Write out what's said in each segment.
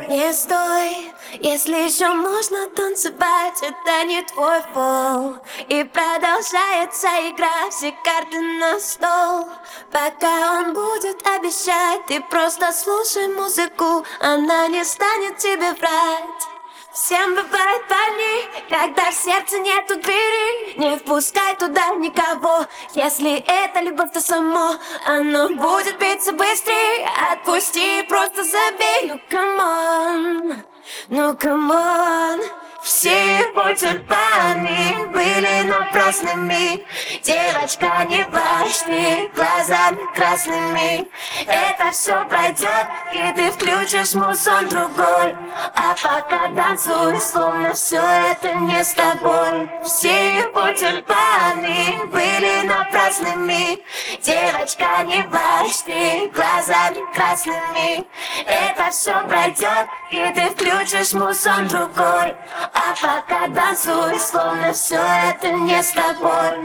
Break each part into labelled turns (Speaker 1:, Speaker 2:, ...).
Speaker 1: Не стой, если еще можно танцевать, это не твой фол. И продолжается игра, все карты на стол. Пока он будет обещать, ты просто слушай музыку, она не станет тебе врать. Всем бывает больней, когда в сердце нету двери. Не впускай туда никого, если это любовь, то само оно будет биться быстрее. Отпусти, просто забей, ну камон, ну камон. Все его тюльпаны были напрасными. Девочка, не плачь, ты глазами красными. Это все пройдет, и ты включишь мусон другой. А пока танцуй, словно все это не с тобой. Все его тюльпаны были напрасными. Девочка, не плачь, ты глазами красными. Это все пройдет, и ты включишь мусон другой. А пока танцуй, словно все это не с тобой.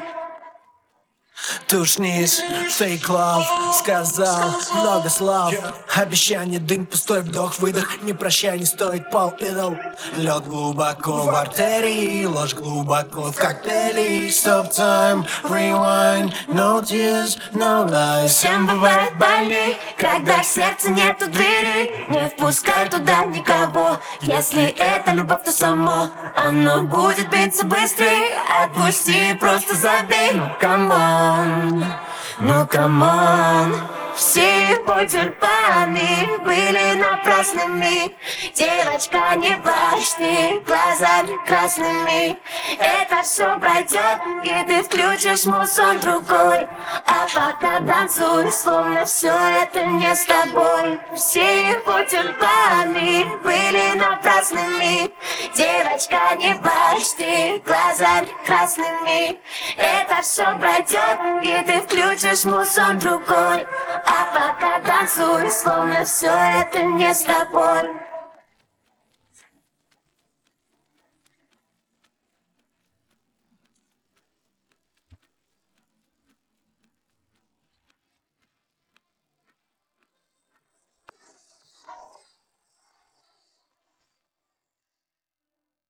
Speaker 2: Тушнись, fake love, сказал много слов. Обещание, дым, пустой вдох, выдох. Не прощай, не стоит полпинал. Лед глубоко в артерии, ложь глубоко в коктейле. Stop time, rewind, no tears, no lies.
Speaker 1: Всем бывает больней, когда в сердце нету двери. Не впускай туда никого, если это любовь, то само оно будет биться быстрее. Отпусти, просто забей, ну камон, ну камон. Все его тюльпаны были напрасными. Девочка, не плачь, ты глазами красными. Это все пройдет, и ты включишь мусон другой. А пока танцуй, словно все это не с тобой. Все его тюльпаны были напрасными. Девочка, не плачь, ты глазами красными. Это все пройдет, и ты включишь мусон другой. А пока танцуй, словно все это не с тобой.